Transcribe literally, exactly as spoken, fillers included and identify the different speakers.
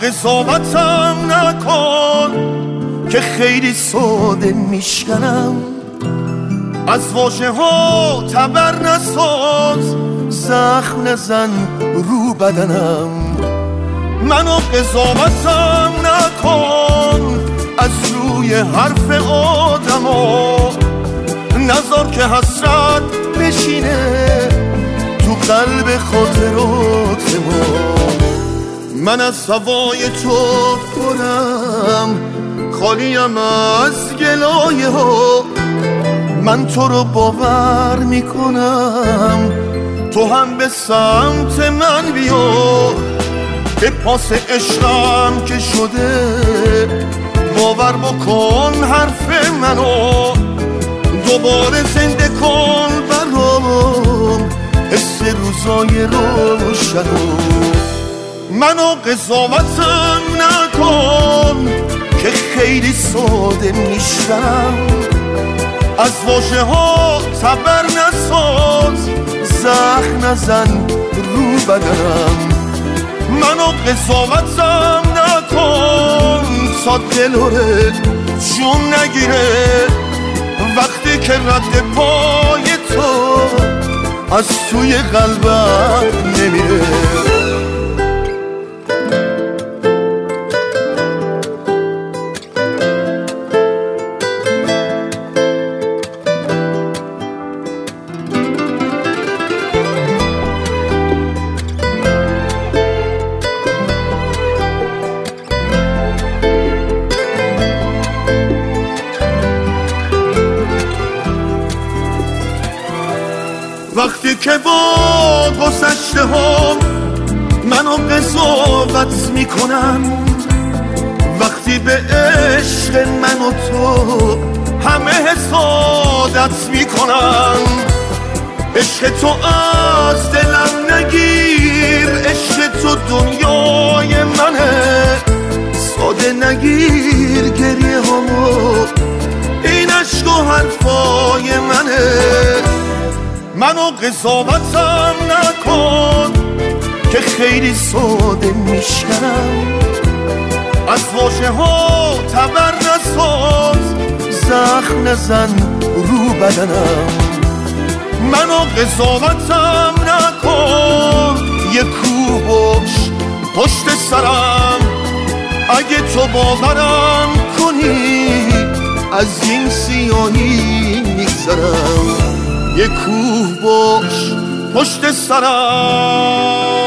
Speaker 1: قضاوتم نکن که خیلی ساده میشکنم. از واژه ها تبر نساز، زخم نزن رو بدنم. منو قضاوتم نکن از روی حرف آدما، نذار که حسرت بشینه تو قلب خاطرات ما. من از هوای تو پرم، خالیم از گلایه ها. من تو رو باور میکنم، تو هم به سمت من بیا. به پاس عشقم که شده باور بکن حرف منو. دوباره زنده کن برام حس روزای روشنو. منو قضاوتم نکن که خیلی ساده میشم. از واژه ها تبر نساز، زخم نزن رو بدنم. منو قضاوتم نکن تا دلوره جون نگیره وقتی که رد پای تو از توی قلبم نمیره. وقتی که با گذشته ها منو قضاوت میکنن، وقتی به عشق من و تو همه حسادت میکنن. عشق تو از دلم نگیر، عشق تو دنیای منه. ساده نگیر گریه همو، این عشق و حرفای منه. منو قضاوتم نکن که خیلی ساده میشکنم. از واژه ها تبر نساز، زخم نزن رو بدنم. منو قضاوتم نکن، یه کوه باش پشت سرم. اگه تو باورم کنی از این سیاهی میگذرم. یه کوه باش پشت سرم.